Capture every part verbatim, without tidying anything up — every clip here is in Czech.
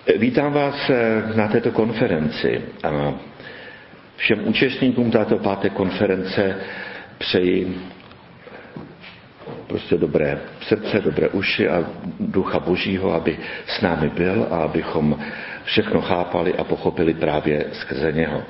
Vítám vás na této konferenci a všem účastníkům této páté konference přeji prostě dobré srdce, dobré uši a ducha Božího, aby s námi byl a abychom všechno chápali a pochopili právě skrze něho.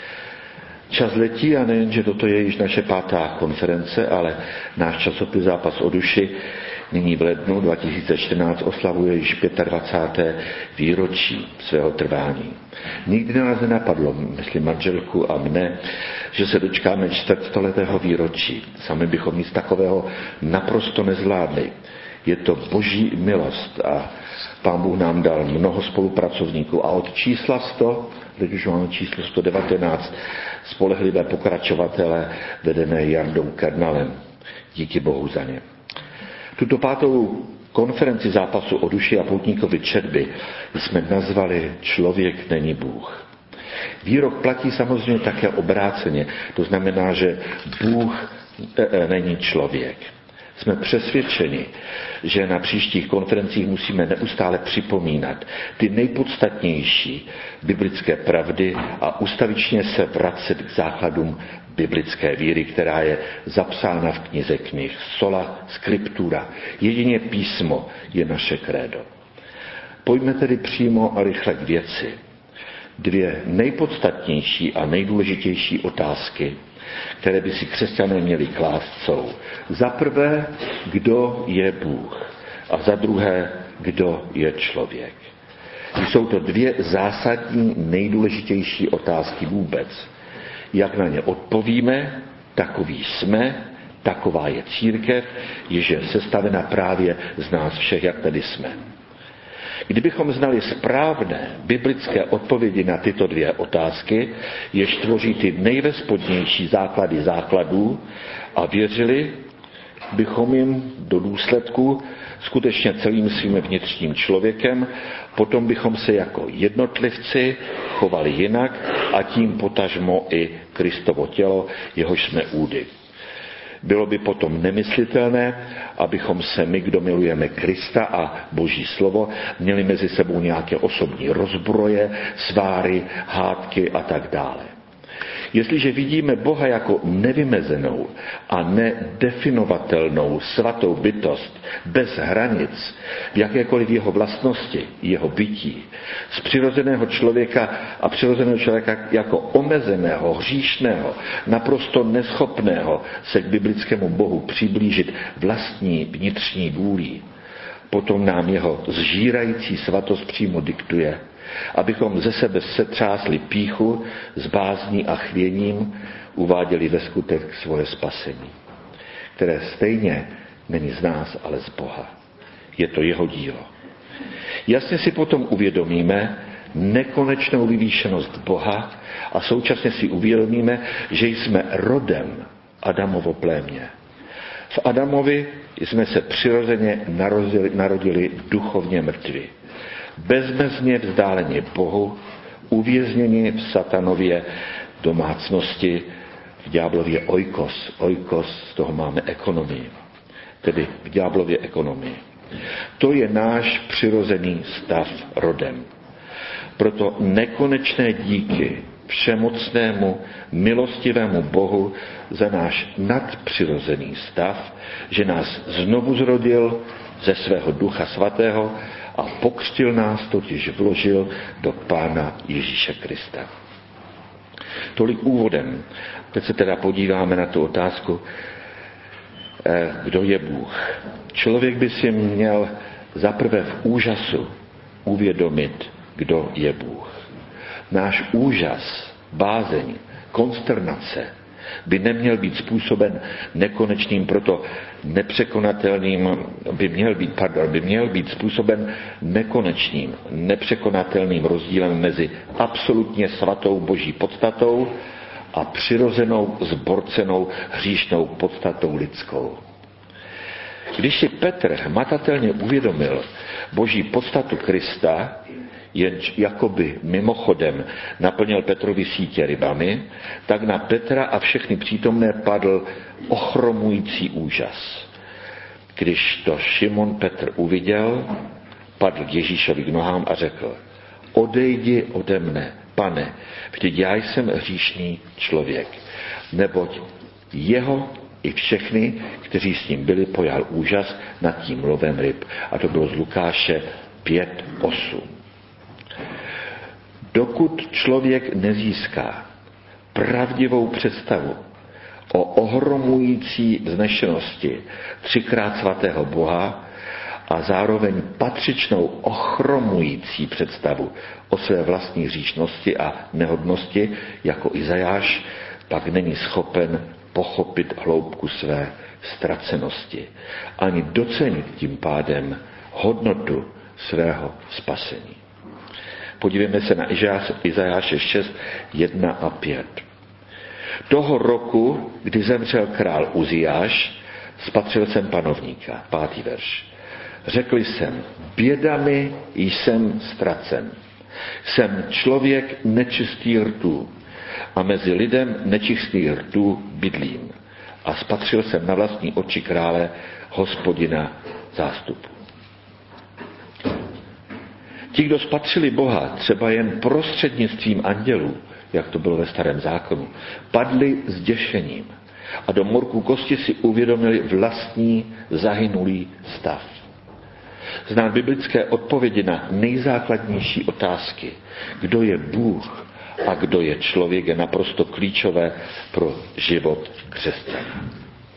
Čas letí a nejen, že toto je již naše pátá konference, ale náš časopis Zápas o duši nyní v lednu dva tisíce čtrnáct oslavuje již dvacáté páté výročí svého trvání. Nikdy nás nenapadlo, myslím manželku a mne, že se dočkáme čtvrtstoletého výročí. Sami bychom nic takového naprosto nezvládli. Je to Boží milost a Pán Bůh nám dal mnoho spolupracovníků a od čísla sto, teď už máme číslo sto devatenáct, spolehlivé pokračovatele vedené Jardou Kernalem. Díky Bohu za ně. Tuto pátou konferenci zápasu o duši a poutníkovi četby jsme nazvali Člověk není Bůh. Výrok platí samozřejmě také obráceně, to znamená, že Bůh není člověk. Jsme přesvědčeni, že na příštích konferencích musíme neustále připomínat ty nejpodstatnější biblické pravdy a ustavičně se vracet k základům biblické víry, která je zapsána v knize knih. Sola scriptura. Jedině písmo je naše krédo. Pojďme tedy přímo a rychle k věci. Dvě nejpodstatnější a nejdůležitější otázky, které by si křesťané měli klást, jsou za prvé, kdo je Bůh a za druhé, kdo je člověk. Jsou to dvě zásadní nejdůležitější otázky vůbec. Jak na ně odpovíme, takový jsme, taková je církev, jež je sestavena právě z nás všech, jak tady jsme. Kdybychom znali správné biblické odpovědi na tyto dvě otázky, jež tvoří ty nejvespodnější základy základů a věřili, bychom jim do důsledku skutečně celým svým vnitřním člověkem, potom bychom se jako jednotlivci chovali jinak a tím potažmo i Kristovo tělo, jehož jsme údy. Bylo by potom nemyslitelné, abychom se my, kdo milujeme Krista a Boží slovo, měli mezi sebou nějaké osobní rozbroje, sváry, hádky a tak dále. Jestliže vidíme Boha jako nevymezenou a nedefinovatelnou svatou bytost bez hranic v jakékoliv jeho vlastnosti, jeho bytí, z přirozeného člověka a přirozeného člověka jako omezeného, hříšného, naprosto neschopného se k biblickému Bohu přiblížit vlastní vnitřní vůlí, potom nám jeho zžírající svatost přímo diktuje, abychom ze sebe setřásli pýchu, s bázní a chvěním uváděli ve skutek svoje spasení, které stejně není z nás, ale z Boha. Je to jeho dílo. Jasně si potom uvědomíme nekonečnou vyvýšenost Boha a současně si uvědomíme, že jsme rodem Adamovo plémě. V Adamovi jsme se přirozeně narodili, narodili duchovně mrtví. Bezmezně vzdáleni Bohu, uvězněni v satanově domácnosti, v ďáblově oikos. Oikos, z toho máme ekonomii. Tedy v ďáblově ekonomii. To je náš přirozený stav rodem. Proto nekonečné díky všemocnému, milostivému Bohu za náš nadpřirozený stav, že nás znovu zrodil ze svého Ducha Svatého a pokřtil nás, totiž vložil do Pána Ježíše Krista. Tolik úvodem. Teď se teda podíváme na tu otázku, kdo je Bůh. Člověk by si měl zaprvé v úžasu uvědomit, kdo je Bůh. Náš úžas, bázeň, konsternace by neměl být způsoben nekonečným, proto nepřekonatelným, by měl být, pardon, by měl být způsoben nekonečným, nepřekonatelným rozdílem mezi absolutně svatou Boží podstatou a přirozenou, zborcenou, hříšnou podstatou lidskou. Když si Petr hmatatelně uvědomil Boží podstatu Krista, jen jakoby mimochodem naplnil Petrovi sítě rybami, tak na Petra a všechny přítomné padl ochromující úžas. Když to Šimon Petr uviděl, padl k Ježíšovi k nohám a řekl: odejdi ode mne, Pane, vždyť já jsem hříšný člověk. Neboť jeho i všechny, kteří s ním byli, pojal úžas nad tím lovem ryb. A to bylo z Lukáše pět osm. Dokud člověk nezíská pravdivou představu o ohromující vznešenosti třikrát svatého Boha a zároveň patřičnou ochromující představu o své vlastní hříšnosti a nehodnosti, jako Izajáš, pak není schopen pochopit hloubku své ztracenosti, ani docenit tím pádem hodnotu svého spasení. Podívejme se na Izajáše šest, jedna a pět. Toho roku, kdy zemřel král Uziáš, spatřil jsem panovníka. Pátý verš. Řekl jsem, bědami jsem ztracen. Jsem člověk nečistý rtů a mezi lidem nečistých rtů bydlím. A spatřil jsem na vlastní oči krále, Hospodina zástupu. Ti, kdo spatřili Boha třeba jen prostřednictvím andělů, jak to bylo ve Starém zákonu, padli zděšením a do morku kosti si uvědomili vlastní zahynulý stav. Znát biblické odpovědi na nejzákladnější otázky, kdo je Bůh a kdo je člověk, je naprosto klíčové pro život křesťana.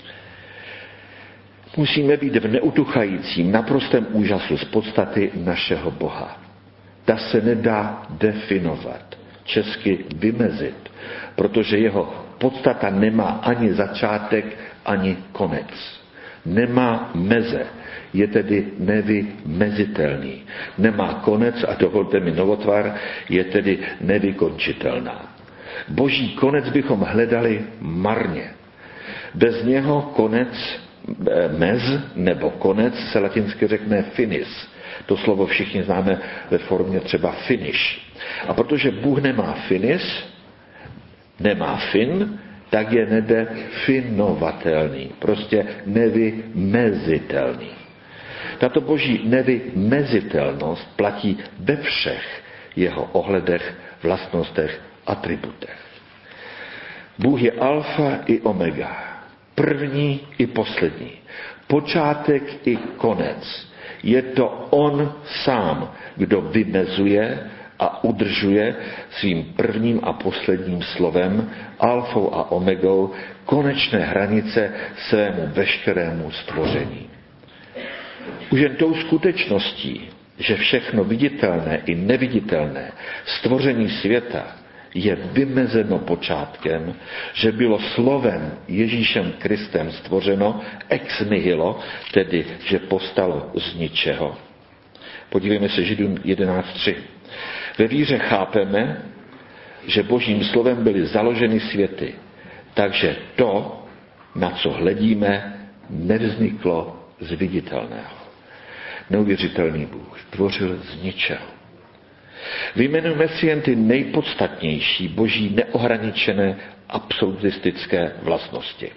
Musíme být v neutuchajícím, naprostém úžasu z podstaty našeho Boha. Ta se nedá definovat, česky vymezit, protože jeho podstata nemá ani začátek, ani konec. Nemá meze, je tedy nevymezitelný. Nemá konec a dovolte mi novotvar, je tedy nevykončitelná. Boží konec bychom hledali marně. Bez něho konec, mez nebo konec se latinsky řekne finis. To slovo všichni známe ve formě třeba finish. A protože Bůh nemá finis, nemá fin, tak je nedefinovatelný, prostě nevymezitelný. Tato boží nevymezitelnost platí ve všech jeho ohledech, vlastnostech, atributech. Bůh je alfa i omega, první i poslední, počátek i konec. Je to on sám, kdo vymezuje a udržuje svým prvním a posledním slovem, alfou a omegou, konečné hranice svému veškerému stvoření. Už jen tou skutečností, že všechno viditelné i neviditelné stvoření světa je vymezeno počátkem, že bylo slovem Ježíšem Kristem stvořeno ex nihilo, tedy že povstalo z ničeho. Podívejme se Židům jedenáct tři. Ve víře chápeme, že božím slovem byly založeny světy, takže to, na co hledíme, nevzniklo z viditelného. Neuvěřitelný Bůh stvořil z ničeho. Vyjmenujeme si jen ty nejpodstatnější boží neohraničené absolutistické vlastnosti.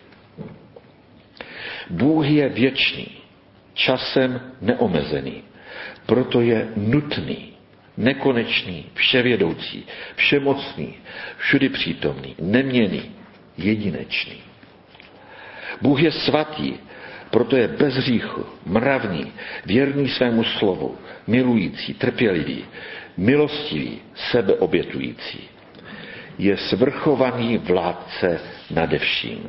Bůh je věčný, časem neomezený, proto je nutný, nekonečný, vševědoucí, všemocný, všudy přítomný, neměnný, jedinečný. Bůh je svatý, proto je bez hříchu, mravný, věrný svému slovu, milující, trpělivý, milostivý, sebeobětující. Je svrchovaný vládce nade vším.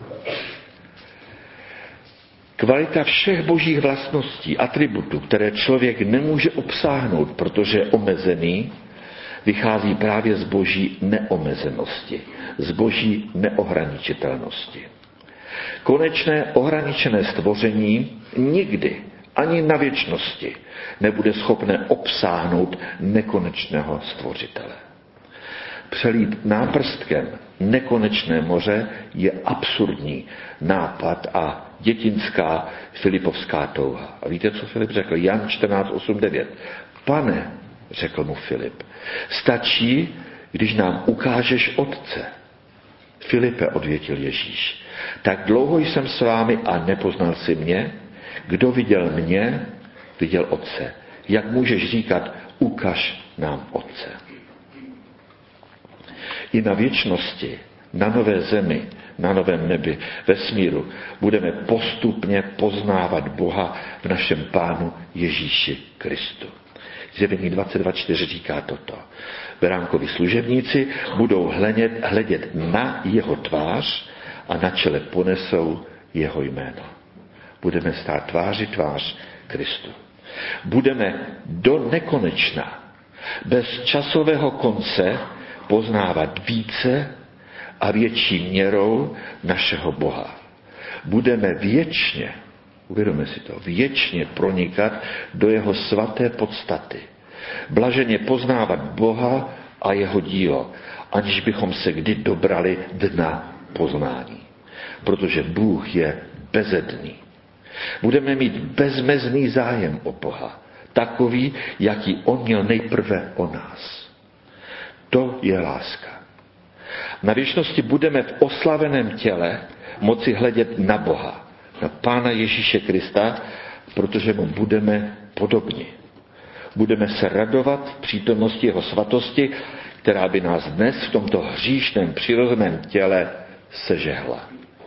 Kvalita všech božích vlastností, atributů, které člověk nemůže obsáhnout, protože je omezený, vychází právě z boží neomezenosti, z boží neohraničitelnosti. Konečné ohraničené stvoření nikdy ani na věčnosti nebude schopné obsáhnout nekonečného stvořitele. Přelít náprstkem nekonečné moře je absurdní nápad a dětinská filipovská touha. A víte, co Filip řekl? Jan čtrnáct osm devět. Pane, řekl mu Filip, stačí, když nám ukážeš Otce. Filipe, odvětil Ježíš, tak dlouho jsem s vámi a nepoznal si mě? Kdo viděl mě, viděl Otce. Jak můžeš říkat, ukaž nám Otce. I na věčnosti, na nové zemi, na novém nebi, vesmíru, budeme postupně poznávat Boha v našem Pánu Ježíši Kristu. Zjevení dvacet dva čtyři říká toto. Beránkovi služebníci budou hledět, hledět na jeho tvář a na čele ponesou jeho jméno. Budeme stát tváři tvář Kristu. Budeme do nekonečna, bez časového konce poznávat více a větší měrou našeho Boha. Budeme věčně, uvědomme si to, věčně pronikat do jeho svaté podstaty. Blaženě poznávat Boha a jeho dílo, aniž bychom se kdy dobrali dna poznání. Protože Bůh je bezedný. Budeme mít bezmezný zájem o Boha. Takový, jaký on měl nejprve o nás. To je láska. Na věčnosti budeme v oslaveném těle moci hledět na Boha, na Pána Ježíše Krista, protože mu budeme podobni. Budeme se radovat v přítomnosti jeho svatosti, která by nás dnes v tomto hříšném přirozeném těle sežehla.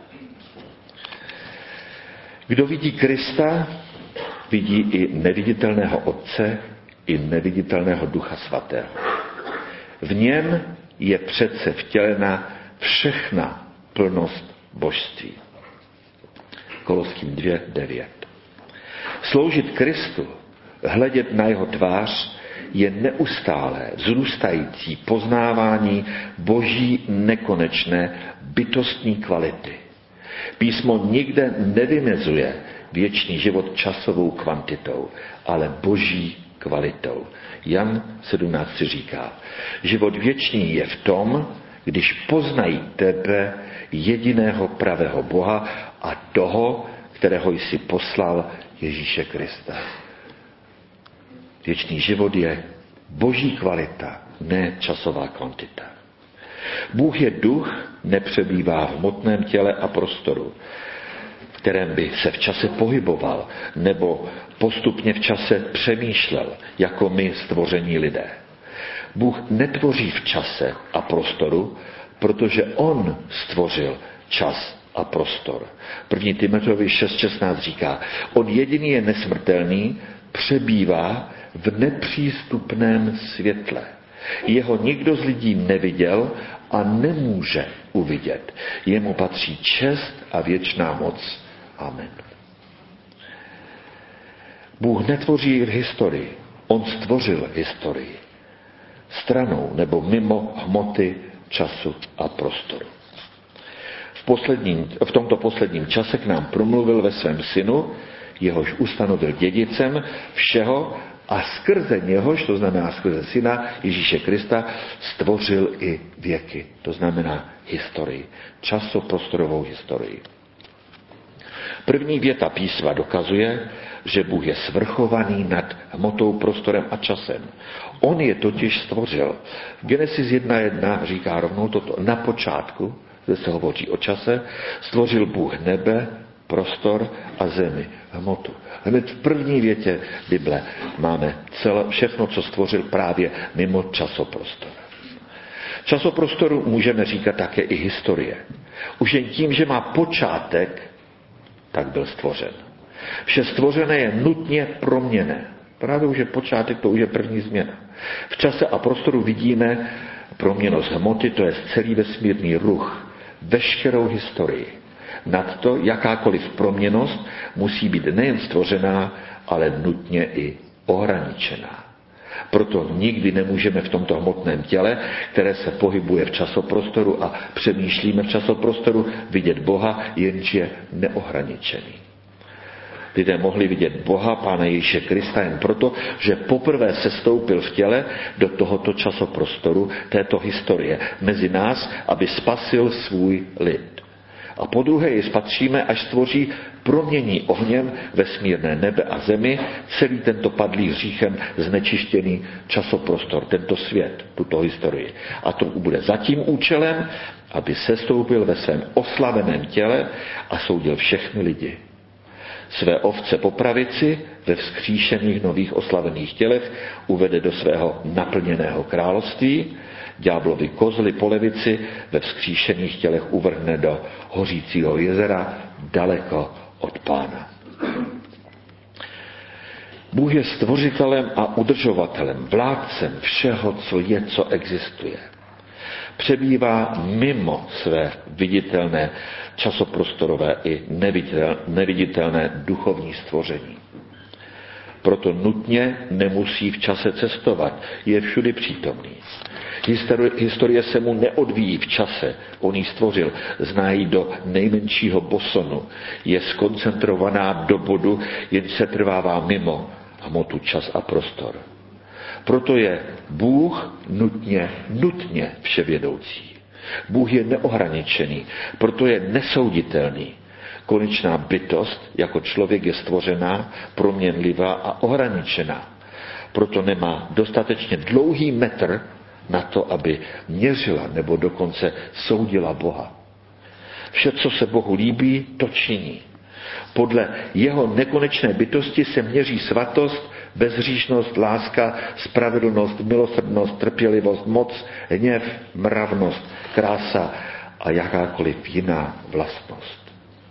Kdo vidí Krista, vidí i neviditelného Otce, i neviditelného Ducha Svatého. V něm je přece vtělena všechna plnost božství. Koloským dvě devět. Sloužit Kristu, hledět na jeho tvář, je neustálé vzrůstající poznávání boží nekonečné bytostní kvality. Písmo nikde nevymezuje věčný život časovou kvantitou, ale boží kvalitou. Jan sedmnáct říká, život věčný je v tom, když poznají tebe, jediného pravého Boha a toho, kterého jsi poslal, Ježíše Krista. Věčný život je boží kvalita, ne časová kvantita. Bůh je duch, nepřebývá v hmotném těle a prostoru, v kterém by se v čase pohyboval nebo postupně v čase přemýšlel, jako my stvoření lidé. Bůh netvoří v čase a prostoru, protože on stvořil čas a prostor. první Timoteovi šest šestnáct říká, on jediný je nesmrtelný, přebývá v nepřístupném světle. Jeho nikdo z lidí neviděl a nemůže uvidět. Jemu patří čest a věčná moc. Amen. Bůh netvoří v historii, on stvořil historii. Stranou nebo mimo hmoty, času a prostoru. V, posledním, v tomto posledním čase k nám promluvil ve svém synu, jehož ustanovil dědicem všeho a skrze něhož, to znamená skrze syna Ježíše Krista, stvořil i věky. To znamená historii. Časoprostorovou historii. První věta písma dokazuje, že Bůh je svrchovaný nad hmotou, prostorem a časem. On je totiž stvořil. V Genesis jedna jedna říká rovnou toto. Na počátku, kde se hovoří o čase, stvořil Bůh nebe, prostor a zemi, hmotu. Hned v první větě Bible máme celé, všechno, co stvořil právě mimo časoprostor. Časoprostoru můžeme říkat také i historie. Už jen tím, že má počátek, tak byl stvořen. Vše stvořené je nutně proměnné. Právě už je počátek, to už je první změna. V čase a prostoru vidíme proměnnost hmoty, to je celý vesmírný ruch, veškerou historii. Nadto jakákoliv proměnnost musí být nejen stvořená, ale nutně i ohraničená. Proto nikdy nemůžeme v tomto hmotném těle, které se pohybuje v časoprostoru a přemýšlíme v časoprostoru, vidět Boha, jenž je neohraničený. Lidé mohli vidět Boha, Pána Ježíše Krista, jen proto, že poprvé sestoupil v těle do tohoto časoprostoru, této historie, mezi nás, aby spasil svůj lid. A po druhé ji spatříme, až stvoří promění ohněm vesmírné nebe a zemi, celý tento padlý hříchem znečištěný časoprostor, tento svět, tuto historii. A to bude za tím účelem, aby sestoupil ve svém oslaveném těle a soudil všechny lidi. Své ovce po pravici ve vzkříšených nových oslavených tělech uvede do svého naplněného království, ďáblovi kozly po levici ve vzkříšených tělech uvrhne do hořícího jezera daleko od Pána. Bůh je stvořitelem a udržovatelem, vládcem všeho, co je, co existuje. Přebývá mimo své viditelné časoprostorové i neviditelné duchovní stvoření. Proto nutně nemusí v čase cestovat, je všudy přítomný. Historie se mu neodvíjí v čase, on ji stvořil, zná ji do nejmenšího bosonu, je skoncentrovaná do bodu, jen se trvává mimo hmotu, čas a prostor. Proto je Bůh nutně, nutně vševědoucí. Bůh je neohraničený, proto je nesouditelný. Konečná bytost jako člověk je stvořená, proměnlivá a ohraničená. Proto nemá dostatečně dlouhý metr na to, aby měřila nebo dokonce soudila Boha. Vše, co se Bohu líbí, to činí. Podle jeho nekonečné bytosti se měří svatost, bezhříšnost, láska, spravedlnost, milosrdnost, trpělivost, moc, hněv, mravnost, krása a jakákoliv jiná vlastnost.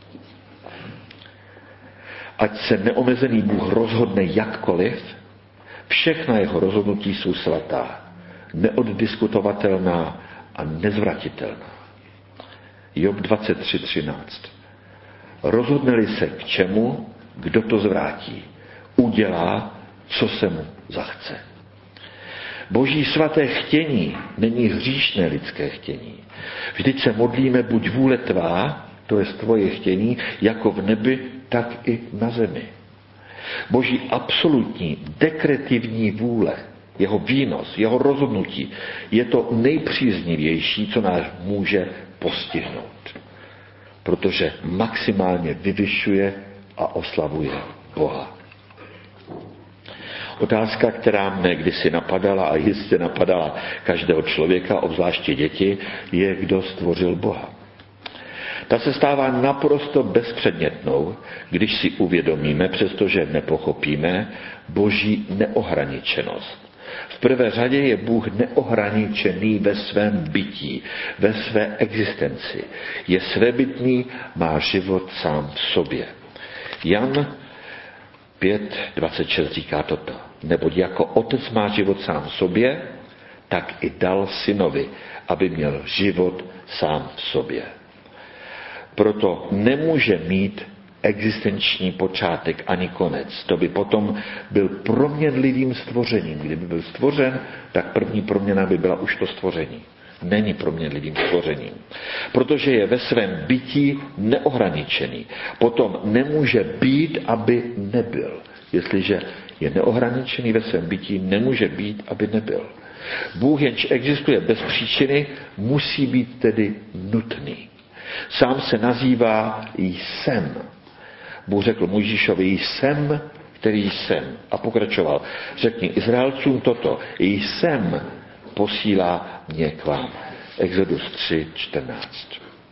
Ať se neomezený Bůh rozhodne jakkoliv, všechna jeho rozhodnutí jsou svatá, neoddiskutovatelná a nezvratitelná. Job dvacet tři třináct. Rozhodne-li se k čemu, kdo to zvrátí, udělá, co se mu zachce. Boží svaté chtění není hříšné lidské chtění. Vždyť se modlíme buď vůle tvá, to je tvoje chtění, jako v nebi, tak i na zemi. Boží absolutní dekretivní vůle, jeho výnos, jeho rozhodnutí je to nejpříznivější, co nás může postihnout. Protože maximálně vyvyšuje a oslavuje Boha. Otázka, která mne kdysi napadala a jistě napadala každého člověka, obzvláště děti, je, kdo stvořil Boha. Ta se stává naprosto bezpředmětnou, když si uvědomíme, přestože nepochopíme, Boží neohraničenost. V prvé řadě je Bůh neohraničený ve svém bytí, ve své existenci. Je svébytný, má život sám v sobě. Jan pět dvacet šest říká toto. Neboť jako otec má život sám v sobě, tak i dal synovi, aby měl život sám v sobě. Proto nemůže mít existenční počátek ani konec. To by potom byl proměnlivým stvořením. Kdyby byl stvořen, tak první proměna by byla už to stvoření. Není proměnlivým stvořením. Protože je ve svém bytí neohraničený. Potom nemůže být, aby nebyl. Jestliže je neohraničený ve svém bytí, nemůže být, aby nebyl. Bůh, jenž existuje bez příčiny, musí být tedy nutný. Sám se nazývá jsem. Bůh řekl Mojžíšovi, jsem, který jsem. A pokračoval. Řekni Izraelcům toto. Jsem posílá mě k vám. Exodus tři čtrnáct.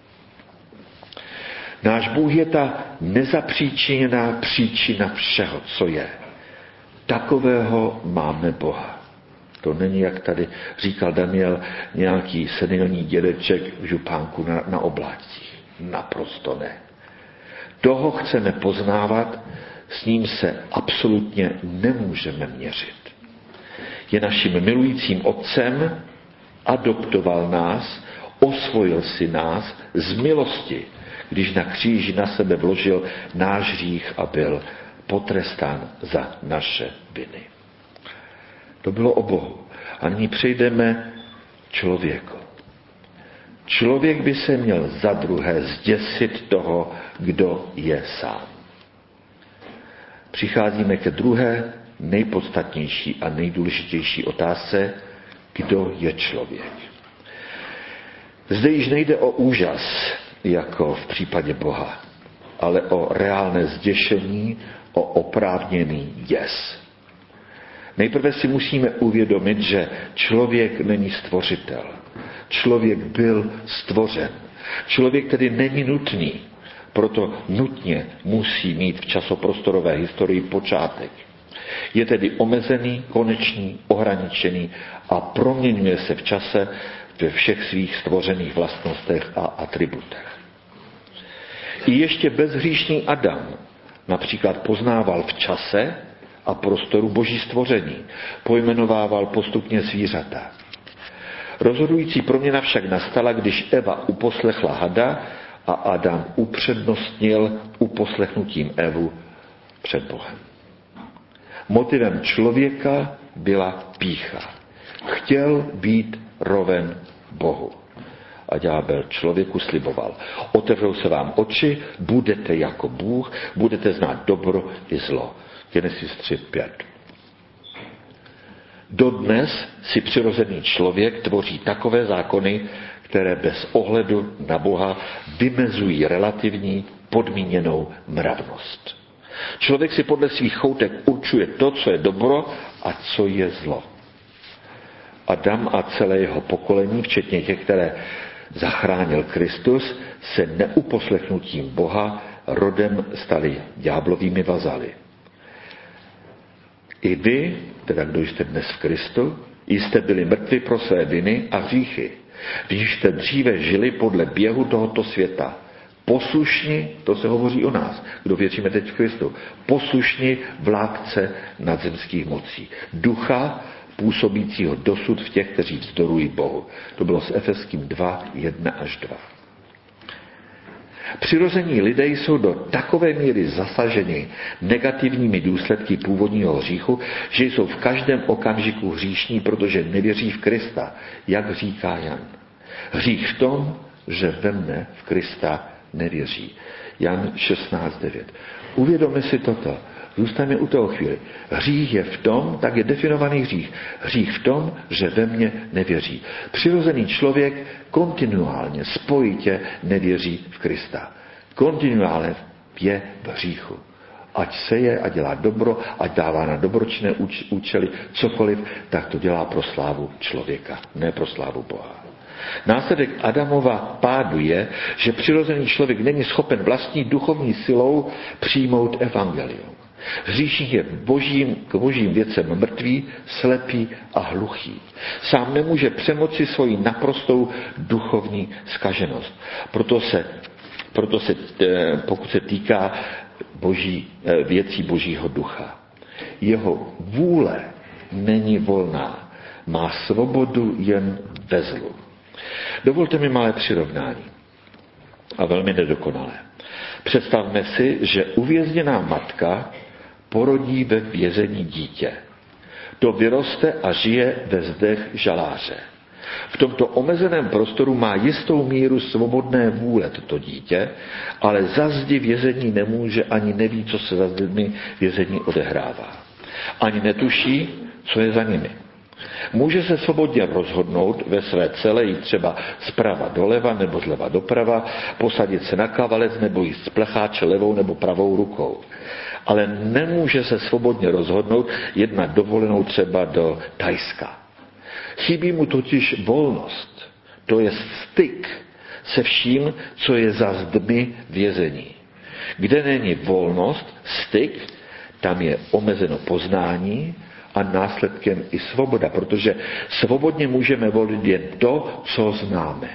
Náš Bůh je ta nezapříčiněná příčina všeho, co je. Takového máme Boha. To není, jak tady říkal Daniel, nějaký senilní dědeček v župánku na, na oblátcích. Naprosto ne. Toho chceme poznávat, s ním se absolutně nemůžeme měřit. Je naším milujícím otcem, adoptoval nás, osvojil si nás z milosti, když na kříži na sebe vložil náš hřích a byl potrestán za naše viny. To bylo o Bohu. A nyní přejdeme člověku. Člověk by se měl za druhé zděsit toho, kdo je sám. Přicházíme ke druhé nejpodstatnější a nejdůležitější otázce, kdo je člověk. Zde již nejde o úžas, jako v případě Boha, ale o reálné zděšení, o oprávněný děs. Nejprve si musíme uvědomit, že člověk není stvořitel. Člověk byl stvořen. Člověk tedy není nutný. proto nutně musí mít v časoprostorové historii počátek. Je tedy omezený, konečný, ohraničený a proměňuje se v čase ve všech svých stvořených vlastnostech a atributech. I ještě bezhříšný Adam například poznával v čase a prostoru boží stvoření, pojmenovával postupně zvířata. Rozhodující proměna však nastala, když Eva uposlechla hada a Adam upřednostnil uposlechnutím Evu před Bohem. Motivem člověka byla pýcha. Chtěl být roven Bohu. A ďábel člověku sliboval: otevřou se vám oči, budete jako Bůh, budete znát dobro i zlo. Genesis tři pět. Dodnes si přirozený člověk tvoří takové zákony, které bez ohledu na Boha vymezují relativní podmíněnou mravnost. Člověk si podle svých choutek určuje to, co je dobro a co je zlo. Adam a celé jeho pokolení, včetně těch, které zachránil Kristus, se neuposlechnutím Boha rodem stali ďáblovými vazaly. I vy, teda kdo jste dnes v Kristu, jste byli mrtvi pro své viny a hříchy, když jste dříve žili podle běhu tohoto světa. Poslušni, to se hovoří o nás, kdo věříme teď v Kristu, poslušni vládce nadzemských mocí, ducha působícího dosud v těch, kteří vzdorují Bohu. To bylo s Efeským dva, jedna až dva. Přirození lidé jsou do takové míry zasaženi negativními důsledky původního hříchu, že jsou v každém okamžiku hříšní, protože nevěří v Krista, jak říká Jan. Hřích v tom, že ve mne v Krista nevěří. Jan šestnáct devět. Uvědomme si toto. Zůstaňme u toho chvíli. Hřích je v tom, tak je definovaný hřích. Hřích v tom, že ve mně nevěří. Přirozený člověk kontinuálně, spojitě nevěří v Krista. Kontinuálně je v hříchu. Ať seje a dělá dobro, ať dává na dobročné účely cokoliv, tak to dělá pro slávu člověka, ne pro slávu Boha. Následek Adamova pádu je, že přirozený člověk není schopen vlastní duchovní silou přijmout evangelium. Hříšník je božím, k božím věcem mrtvý, slepý a hluchý. Sám nemůže přemoci svoji naprostou duchovní zkaženost. Proto se, proto se pokud se týká boží, věcí božího ducha, jeho vůle není volná. Má svobodu jen ve zlu. Dovolte mi malé přirovnání a velmi nedokonalé. Představme si, že uvězněná matka porodí ve vězení dítě. To vyroste a žije ve zdech žaláře. V tomto omezeném prostoru má jistou míru svobodné vůle toto dítě, ale za zdi vězení nemůže ani neví, co se za zdmi vězení odehrává. Ani netuší, co je za nimi. Může se svobodně rozhodnout ve své cele jít třeba zprava doleva nebo zleva doprava, posadit se na kavalec nebo jít z plecháče levou nebo pravou rukou. Ale nemůže se svobodně rozhodnout jednat dovolenou třeba do Thajska. Chybí mu totiž volnost, to je styk se vším, co je za zdmi vězení. Kde není volnost, styk, tam je omezeno poznání a následkem i svoboda, protože svobodně můžeme volit jen to, co známe.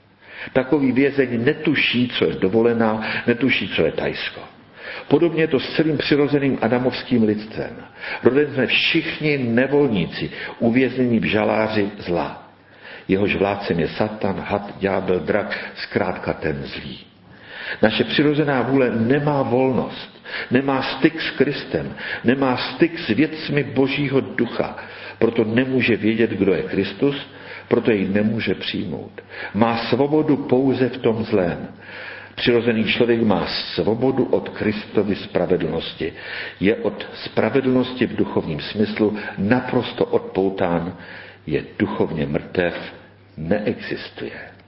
Takový vězeň netuší, co je dovolená, netuší, co je Thajsko. Podobně je to s celým přirozeným adamovským lidstvem. Roden jsme všichni nevolníci, uvěznění v žaláři zla. Jehož vládcem je Satan, had, ďábel, drak, zkrátka ten zlý. Naše přirozená vůle nemá volnost, nemá styk s Kristem, nemá styk s věcmi Božího ducha, proto nemůže vědět, kdo je Kristus, proto jej nemůže přijmout. Má svobodu pouze v tom zlém. Přirozený člověk má svobodu od Kristovy spravedlnosti. Je od spravedlnosti v duchovním smyslu naprosto odpoután, je duchovně mrtev, neexistuje.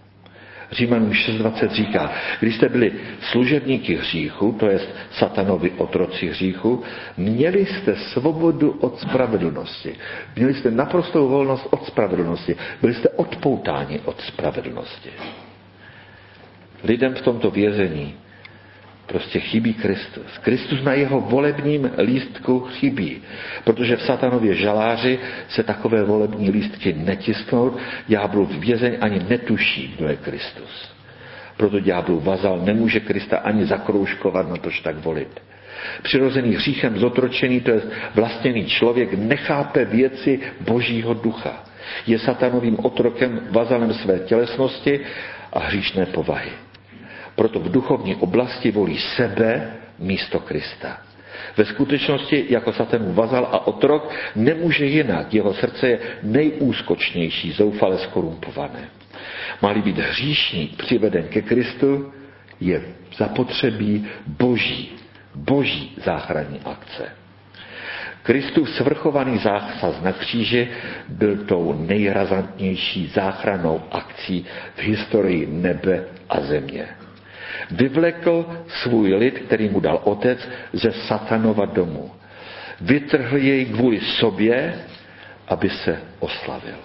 Římanům šest dvacet říká, když jste byli služebníky hříchu, to jest satanovi otroci hříchu, měli jste svobodu od spravedlnosti. Měli jste naprostou volnost od spravedlnosti. Byli jste odpoutáni od spravedlnosti. Lidem v tomto vězení Prostě chybí Kristus. Kristus na jeho volebním lístku chybí, protože v satanově žaláři se takové volební lístky netisknou, ďáblův vězeň ani netuší, kdo je Kristus. Proto ďáblův vazal nemůže Krista ani zakroužkovat, natož tak volit. Přirozený hříchem zotročený, to je vlastněný člověk, nechápe věci Božího ducha. Je satanovým otrokem, vazalem své tělesnosti a hříšné povahy. Proto v duchovní oblasti volí sebe místo Krista. Ve skutečnosti jako satanův vazal a otrok nemůže jinak. Jeho srdce je nejúskočnější, zoufale skorumpované. Má-li být hříšník přiveden ke Kristu, je zapotřebí boží, boží záchranní akce. Kristův svrchovaný zásah na kříži byl tou nejrazantnější záchrannou akcí v historii nebe a země. Vyvlekl svůj lid, který mu dal otec, ze satanova domu. Vytrhl jej kvůli sobě, aby se oslavil.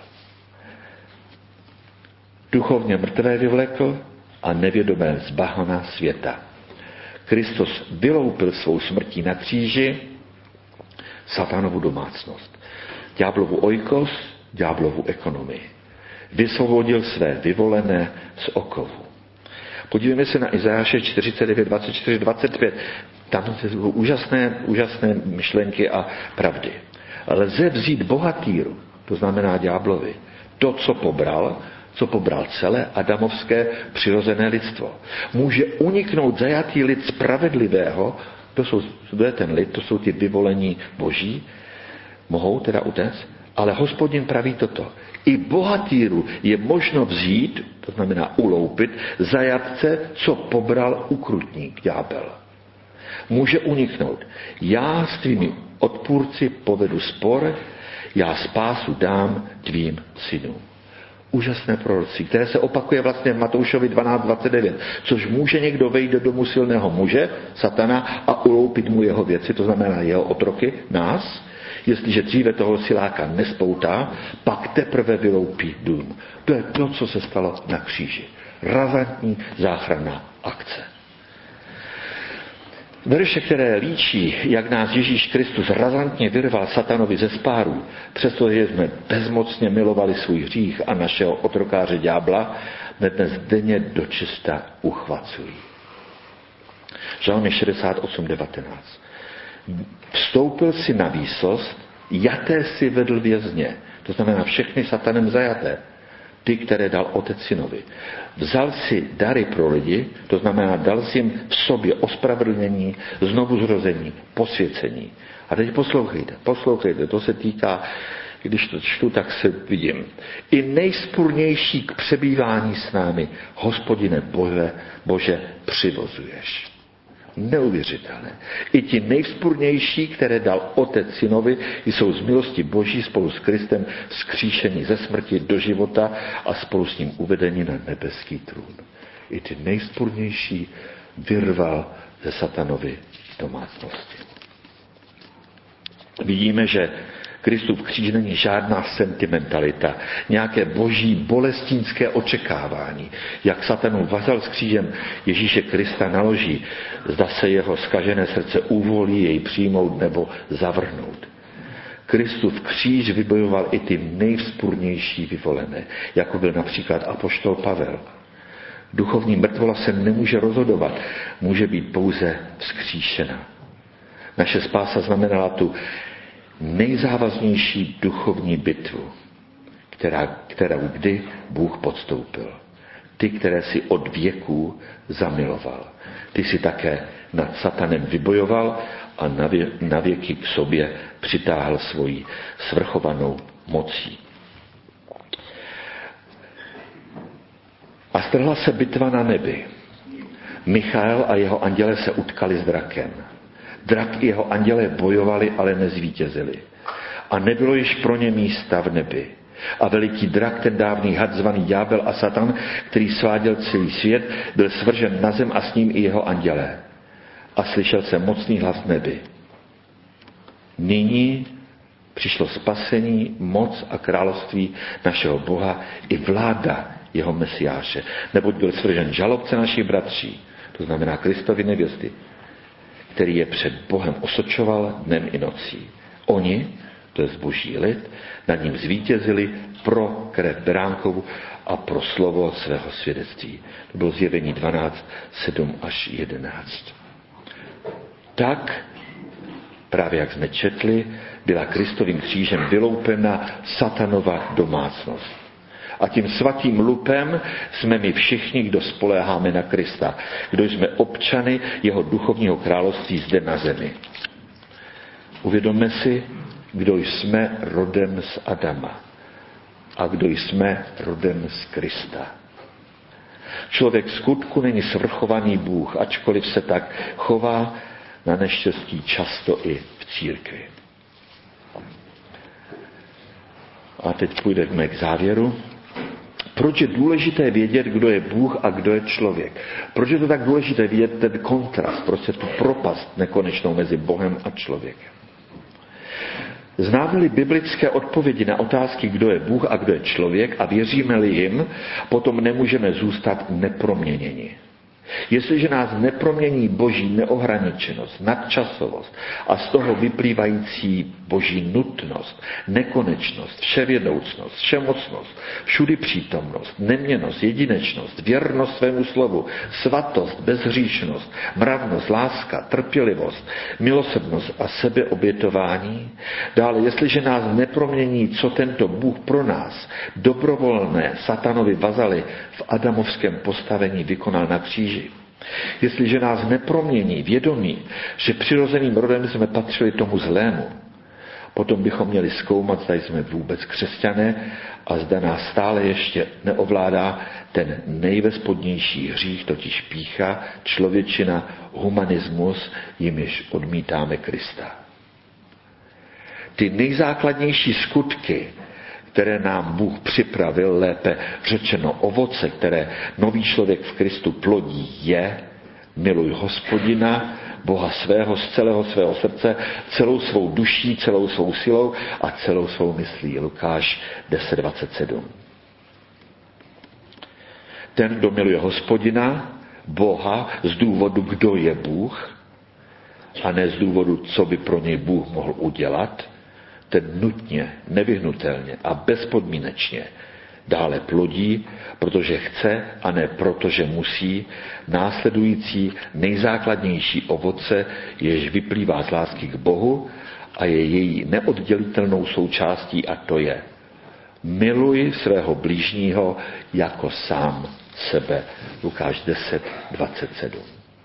Duchovně mrtvé vyvlekl a nevědomé z bahna světa. Kristus vyloupil svou smrtí na kříži satanovu domácnost. Ďáblovu oikos, ďáblovu ekonomii. Vysvobodil své vyvolené z okovu. Podívejme se na Izajáše čtyřicet devět, dvacet čtyři, dvacet pět. Tam jsou úžasné, úžasné myšlenky a pravdy. Lze vzít bohatýru, to znamená ďáblovi, to, co pobral, co pobral celé adamovské přirozené lidstvo. Může uniknout zajatý lid spravedlivého, to, jsou, to je ten lid, to jsou ty vyvolení boží, mohou teda utéct, ale Hospodin praví toto. I bohatýru je možno vzít, to znamená uloupit, zajatce, co pobral ukrutník, ďábel. Může uniknout. Já s tvými odpůrci povedu spor, já spásu dám tvým synům. Úžasné proroctví, které se opakuje vlastně v Matoušovi dvanáct dvacet devět, což může někdo vejít do domu silného muže, satana, a uloupit mu jeho věci, to znamená jeho otroky, nás. Jestliže dříve toho siláka nespoutá, pak teprve vyloupí dům. To je to, co se stalo na kříži. Razantní záchranná akce. Verše, které líčí, jak nás Ježíš Kristus razantně vyrval satanovi ze spáru, přestože jsme bezmocně milovali svůj hřích a našeho otrokáře ďábla, mě dnes denně dočista uchvacují. Žalmy šedesát osm devatenáct. Vstoupil si na výsost, jaté si vedl vězně, to znamená všechny satanem zajaté, ty, které dal otec synovi. Vzal si dary pro lidi, to znamená dal si jim v sobě ospravedlnění, znovu zrození, posvěcení. A teď poslouchejte, poslouchejte, to se týká, když to čtu, tak se vidím. I nejspurnější k přebývání s námi, Hospodine Bože, Bože, přivozuješ. Neuvěřitelné. I ti nejvzpurnější, které dal otec synovi, jsou z milosti Boží spolu s Kristem vzkříšení ze smrti do života a spolu s ním uvedení na nebeský trůn. I ty nejvzpurnější vyrval ze satanovy domácnosti. Vidíme, že Kristův kříž není žádná sentimentalita, nějaké boží bolestínské očekávání. Jak satanův vazal s křížem Ježíše Krista naloží, zda se jeho zkažené srdce uvolí jej přijmout nebo zavrhnout. Kristův kříž vybojoval i ty nejvzpurnější vyvolené, jako byl například apoštol Pavel. Duchovní mrtvola se nemůže rozhodovat, může být pouze vzkříšena. Naše spása znamenala tu nejzávaznější duchovní bitvu, která, kterou kdy Bůh podstoupil. Ty, které si od věků zamiloval. Ty si také nad satanem vybojoval a na, vě, na věky k sobě přitáhl svoji svrchovanou mocí. A strhla se bitva na nebi. Michael a jeho anděle se utkali s drakem. Drak i jeho anděle bojovali, ale nezvítězili. A nebylo již pro ně místa v nebi. A veliký drak, ten dávný had zvaný ďábel a satan, který sváděl celý svět, byl svržen na zem a s ním i jeho andělé. A slyšel se mocný hlas nebi. Nyní přišlo spasení, moc a království našeho Boha i vláda jeho Mesiáše, neboť byl svržen žalobce našich bratří, to znamená Kristovy nevěsty, který je před Bohem osočoval dnem i nocí. Oni, to je boží lid, nad ním zvítězili pro krev beránkovu a pro slovo svého svědectví. To bylo Zjevení dvanáct, sedm až jedenáct. Tak, právě jak jsme četli, byla Kristovým křížem vyloupena satanova domácnost. A tím svatým lupem jsme my všichni, kdo spoléháme na Krista, kdo jsme občany jeho duchovního království zde na zemi. Uvědomme si, kdo jsme rodem z Adama a kdo jsme rodem z Krista. Člověk v skutku není svrchovaný Bůh, ačkoliv se tak chová na neštěstí často i v církvi. A teď půjdeme k závěru. Proč je důležité vědět, kdo je Bůh a kdo je člověk? Proč je to tak důležité vidět ten kontrast, prostě tu propast nekonečnou mezi Bohem a člověkem? Známe-li biblické odpovědi na otázky, kdo je Bůh a kdo je člověk a věříme-li jim, potom nemůžeme zůstat neproměněni. Jestliže nás nepromění boží neohraničenost, nadčasovost a z toho vyplývající boží nutnost, nekonečnost, vševědoucnost, všemocnost, všudy přítomnost, neměnnost, jedinečnost, věrnost svému slovu, svatost, bezhříšnost, mravnost, láska, trpělivost, milosrdnost a sebeobětování, dále jestliže nás nepromění, co tento Bůh pro nás, dobrovolné satanovi vazaly v adamovském postavení vykonal na kříži, jestliže nás nepromění vědomí, že přirozeným rodem jsme patřili tomu zlému, potom bychom měli zkoumat, zda jsme vůbec křesťané a zda nás stále ještě neovládá ten nejvespodnější hřích, totiž pýcha, člověčina, humanismus, jimiž odmítáme Krista. Ty nejzákladnější skutky, které nám Bůh připravil, lépe řečeno ovoce, které nový člověk v Kristu plodí, je: miluj Hospodina, Boha svého z celého svého srdce, celou svou duší, celou svou silou a celou svou myslí. Lukáš deset dvacet sedm. Ten, kdo miluje Hospodina, Boha, z důvodu, kdo je Bůh, a ne z důvodu, co by pro něj Bůh mohl udělat, ten nutně, nevyhnutelně a bezpodmínečně dále plodí, protože chce a ne protože musí, následující nejzákladnější ovoce, jež vyplývá z lásky k Bohu a je její neoddělitelnou součástí, a to je: miluj svého blížního jako sám sebe. Lukáš deset dvacet sedm.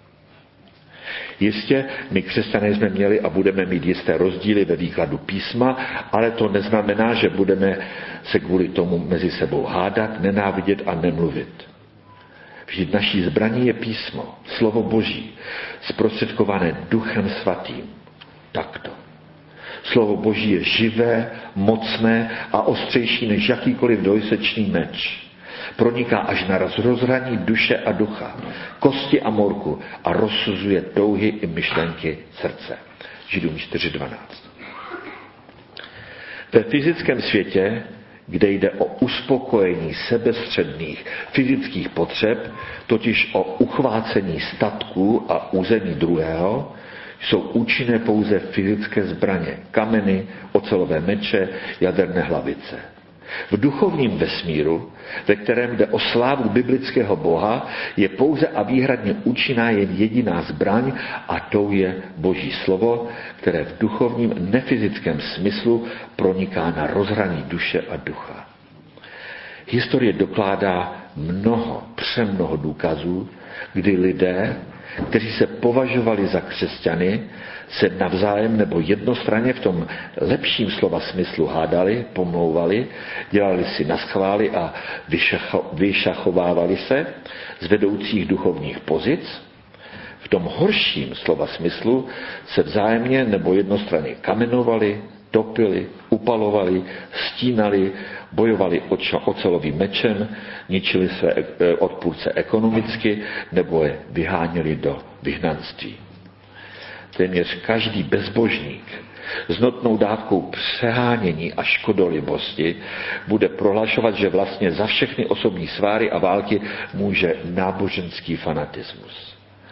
Jistě, my křesťané jsme měli a budeme mít jisté rozdíly ve výkladu písma, ale to neznamená, že budeme se kvůli tomu mezi sebou hádat, nenávidět a nemluvit. Vždyť naší zbraní je písmo, slovo Boží, zprostředkované Duchem Svatým. Takto. Slovo Boží je živé, mocné a ostřejší než jakýkoliv dvojsečný meč. Proniká až na rozhraní duše a ducha, kosti a morku a rozsuzuje touhy i myšlenky srdce. Židům čtyři dvanáct. Ve fyzickém světě, kde jde o uspokojení sebestředných fyzických potřeb, totiž o uchvácení statků a území druhého, jsou účinné pouze fyzické zbraně, kameny, ocelové meče, jaderné hlavice. V duchovním vesmíru, ve kterém jde o slávu biblického Boha, je pouze a výhradně účinná jen jediná zbraň, a tou je Boží slovo, které v duchovním nefyzickém smyslu proniká na rozhraní duše a ducha. Historie dokládá mnoho, přemnoho důkazů, kdy lidé, kteří se považovali za křesťany, se navzájem nebo jednostranně v tom lepším slova smyslu hádali, pomlouvali, dělali si naschvály a vyšacho, vyšachovávali se z vedoucích duchovních pozic. V tom horším slova smyslu se vzájemně nebo jednostranně kamenovali, topili, upalovali, stínali, bojovali ocelovým mečem, ničili své odpůrce ekonomicky nebo je vyháněli do vyhnanství. Téměř každý bezbožník s notnou dávkou přehánění a škodolibosti bude prohlašovat, že vlastně za všechny osobní sváry a války může náboženský fanatismus.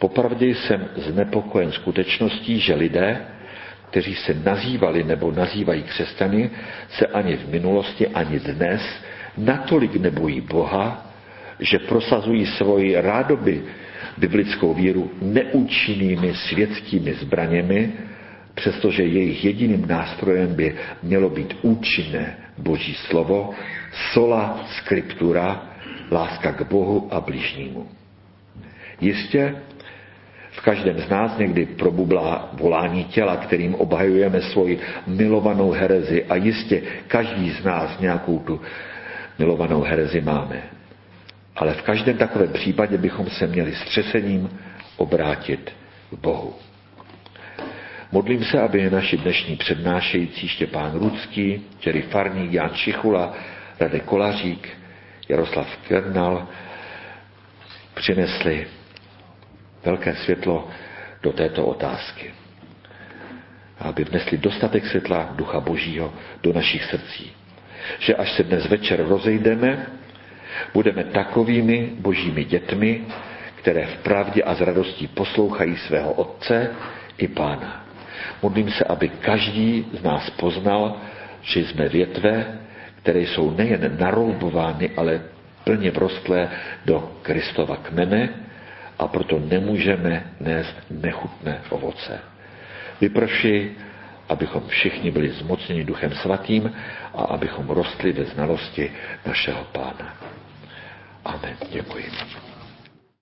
Popravdě jsem znepokojen skutečností, že lidé, kteří se nazývali nebo nazývají křesťany, se ani v minulosti, ani dnes natolik nebojí Boha, že prosazují svoji rádoby biblickou víru neúčinnými světskými zbraněmi, přestože jejich jediným nástrojem by mělo být účinné Boží slovo, sola scriptura, láska k Bohu a bližnímu. Jistě, v každém z nás někdy probublá volání těla, kterým obhajujeme svoji milovanou herezi, a jistě každý z nás nějakou tu milovanou herezi máme. Ale v každém takovém případě bychom se měli s třesením obrátit k Bohu. Modlím se, aby naši dnešní přednášející Štěpán Rudský, Jerry Farník, Jan Čichula, Radek Kolařík, Jaroslav Kernal přinesli velké světlo do této otázky. Aby vnesli dostatek světla Ducha Božího do našich srdcí. Že až se dnes večer rozejdeme, budeme takovými Božími dětmi, které v pravdě a s radostí poslouchají svého Otce i Pána. Modlím se, aby každý z nás poznal, že jsme větve, které jsou nejen naroubovány, ale plně vrostlé do Kristova kmene, a proto nemůžeme nést nechutné ovoce. Vyprši, abychom všichni byli zmocněni Duchem Svatým a abychom rostli ve znalosti našeho Pána. Amen. Děkuji.